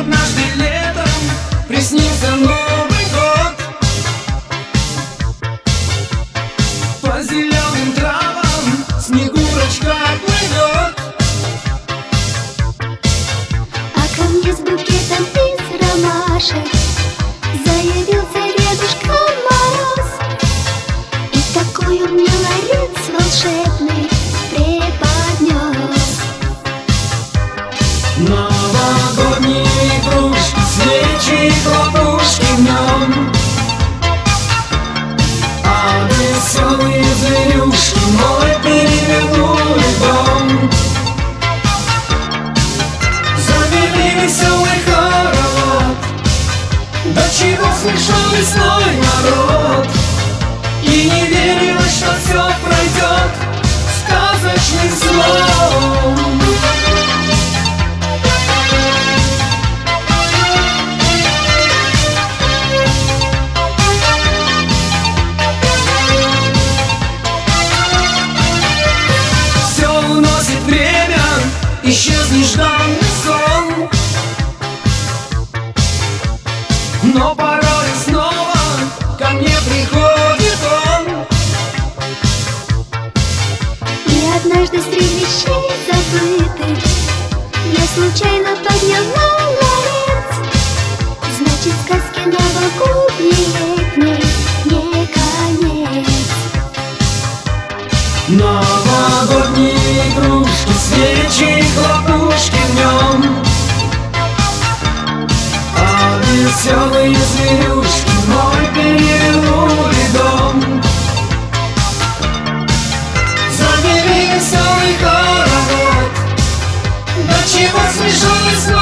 однажды летом приснился Новый год. По зеленым травам Снегурочка плывет. А ко мне с букетом из ромашек заявился Дедушка Мороз. И такой он мне ларец волшебный преподнес. Новогодние игрушки, свечи, хлопушки в нем, а веселые зверюшки мой перевернули дом. Завели веселый хоровод, до чего смешон весной народ. И не верилось, что все пройдет сказочным сном. Исчез нежданный сон, но порой снова ко мне приходит он. И однажды среди вещей забытых я случайно подняла ларец. Значит, сказки новогодней летней не конец. Новогодние игрушки, свечи, хлопушки в нем, а веселые зверюшки мой перевернули дом. Завели веселый хоровод, до чего смешон весной